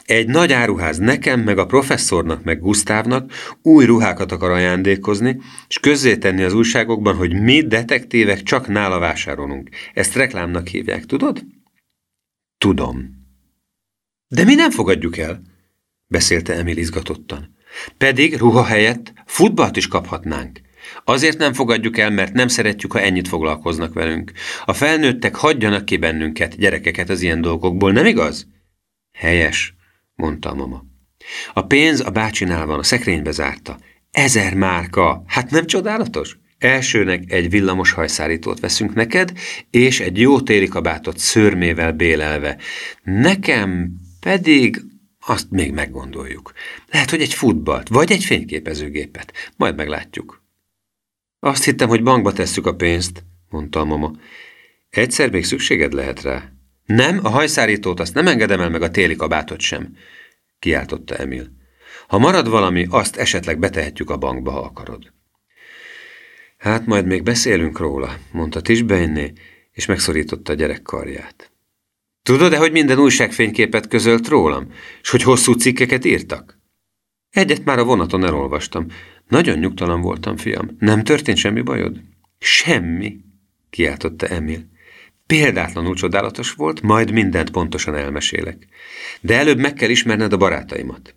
Egy nagy áruház nekem, meg a professzornak, meg Gusztávnak új ruhákat akar ajándékozni, és közzétenni az újságokban, hogy mi detektívek csak nála vásárolunk. Ezt reklámnak hívják, tudod? Tudom. De mi nem fogadjuk el, beszélte Emil izgatottan. Pedig ruha helyett futballt is kaphatnánk. Azért nem fogadjuk el, mert nem szeretjük, ha ennyit foglalkoznak velünk. A felnőttek hagyjanak ki bennünket, gyerekeket az ilyen dolgokból, nem igaz? Helyes, mondta a mama. A pénz a bácsinál van, a szekrénybe zárta. 1000 márka, hát nem csodálatos? Elsőnek egy villamos hajszárítót veszünk neked, és egy jó téli kabátot szőrmével bélelve. Nekem pedig azt még meggondoljuk. Lehet, hogy egy futballt, vagy egy fényképezőgépet. Majd meglátjuk. Azt hittem, hogy bankba tesszük a pénzt, mondta a mama. Egyszer még szükséged lehet rá. Nem, a hajszárítót azt nem engedem el, meg a téli kabátot sem, kiáltotta Emil. Ha marad valami, azt esetleg betehetjük a bankba, ha akarod. Hát majd még beszélünk róla, mondta Tisbeinné, és megszorította a gyerek karját. Tudod-e, hogy minden újságfényképet közölt rólam, és hogy hosszú cikkeket írtak? Egyet már a vonaton elolvastam. Nagyon nyugtalan voltam, fiam. Nem történt semmi bajod? Semmi, kiáltotta Emil. Példátlanul csodálatos volt, majd mindent pontosan elmesélek. De előbb meg kell ismerned a barátaimat.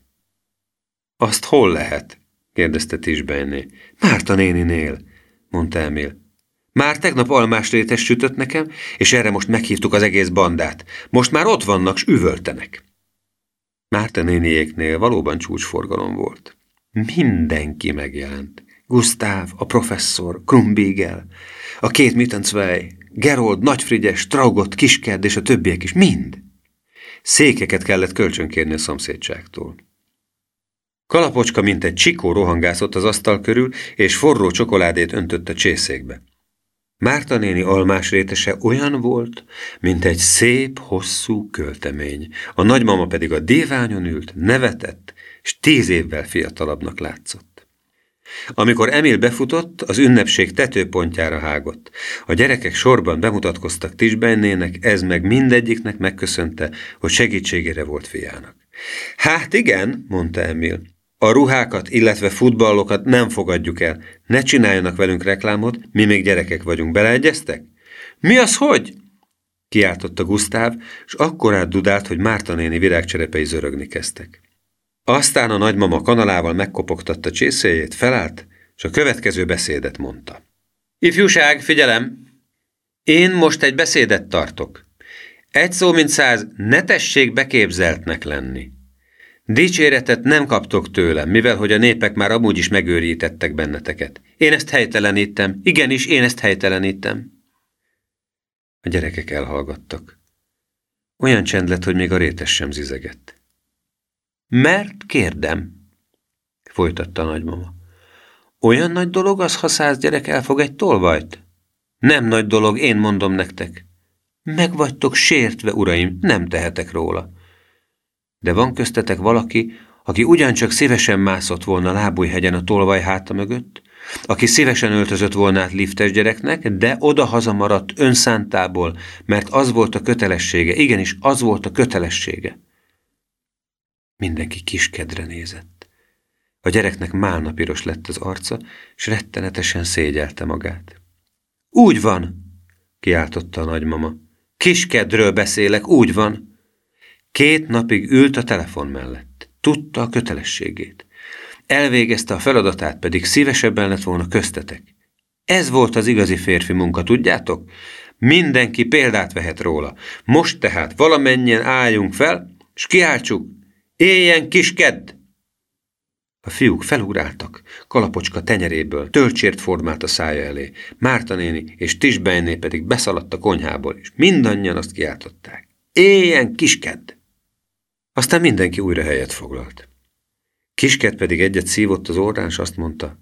Azt hol lehet? kérdezte Tisbeinné. Márta néninél, mondta Emil. Már tegnap almásrétes sütött nekem, és erre most meghívtuk az egész bandát. Most már ott vannak, s üvöltenek. Márta néniéknél valóban csúcsforgalom volt. Mindenki megjelent. Gusztáv, a professzor, Krumbiegel, a 2 Mittenzwey, Gerold, Nagyfrigyes, Traugott, Kiskerd és a többiek is, mind. Székeket kellett kölcsönkérni a szomszédságtól. Kalapocska, mint egy csikó rohangászott az asztal körül, és forró csokoládét öntött a csészékbe. Márta néni almásrétese olyan volt, mint egy szép, hosszú költemény. A nagymama pedig a díványon ült, nevetett, és 10 évvel fiatalabbnak látszott. Amikor Emil befutott, az ünnepség tetőpontjára hágott. A gyerekek sorban bemutatkoztak Tisbeinnének, ez meg mindegyiknek megköszönte, hogy segítségére volt fiának. Hát igen, mondta Emil. A ruhákat, illetve futballokat nem fogadjuk el. Ne csináljanak velünk reklámot, mi még gyerekek vagyunk. Beleegyeztek? Mi az, hogy? Kiáltotta Gusztáv, és akkorát dudált, hogy Márta néni virágcserepei zörögni kezdtek. Aztán a nagymama kanalával megkopogtatta csészéjét, felállt, és a következő beszédet mondta. Ifjúság, figyelem! Én most egy beszédet tartok. 1 szó mint 100, ne tessék beképzeltnek lenni. Dicséretet nem kaptok tőlem, mivel hogy a népek már amúgy is megőrítettek benneteket. Én ezt helytelenítem. Igenis, én ezt helytelenítem. A gyerekek elhallgattak. Olyan csend lett, hogy még a rétes sem zizegett. Mert kérdem, folytatta a nagymama. Olyan nagy dolog az, ha 100 gyerek elfog egy tolvajt? Nem nagy dolog, én mondom nektek. Meg vagytok sértve, uraim, nem tehetek róla. De van köztetek valaki, aki ugyancsak szívesen mászott volna Lábújhegyen a tolvaj háta mögött, aki szívesen öltözött volna át liftes gyereknek, de oda-haza maradt önszántából, mert az volt a kötelessége, igenis az volt a kötelessége. Mindenki Kiskedre nézett. A gyereknek málnapiros lett az arca, és rettenetesen szégyelte magát. Úgy van, kiáltotta a nagymama. Kiskedről beszélek, úgy van. 2 napig ült a telefon mellett. Tudta a kötelességét. Elvégezte a feladatát, pedig szívesebben lett volna köztetek. Ez volt az igazi férfi munka, tudjátok? Mindenki példát vehet róla. Most tehát valamennyien álljunk fel, és kiáltsuk, éljen Kiskedd! A fiúk felugráltak, Kalapocska tenyeréből, tölcsért formált a szája elé, Márta néni és Tisbeinné pedig beszaladt a konyhából, és mindannyian azt kiáltották. Éljen Kiskedd! Aztán mindenki újra helyet foglalt. Kiskedd pedig egyet szívott az orrán, és azt mondta,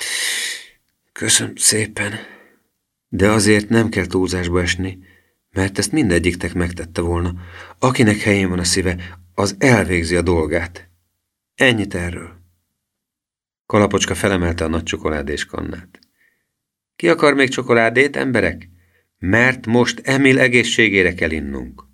köszönöm szépen, de azért nem kell túlzásba esni, mert ezt mindegyiktek megtette volna. Akinek helyén van a szíve, az elvégzi a dolgát. Ennyit erről. Kalapocska felemelte a nagy csokoládés kannát. Ki akar még csokoládét, emberek? Mert most Emil egészségére kell innunk.